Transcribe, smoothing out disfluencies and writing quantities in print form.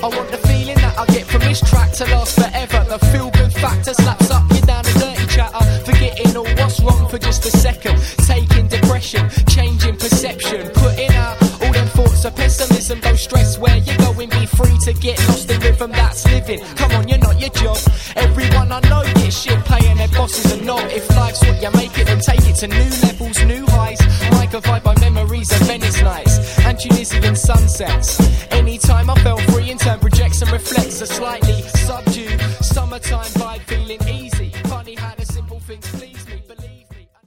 I want the feeling that I get from this track to last forever. The feel-good factor slaps up you down a dirty chatter, forgetting all what's wrong for just a second. Taking depression, changing perception, putting out all them thoughts of pessimism. Don't stress where you're going, be free to get lost in rhythm that's living. Come on, you're not your job. Everyone I know gets shit playing their bosses and not. If life's what you make it, then take it to new levels, new highs. Mic a vibe by memories of Venice nights and Tunisian sunsets. Anytime I felt free in turn projects and reflects a slightly subdued summertime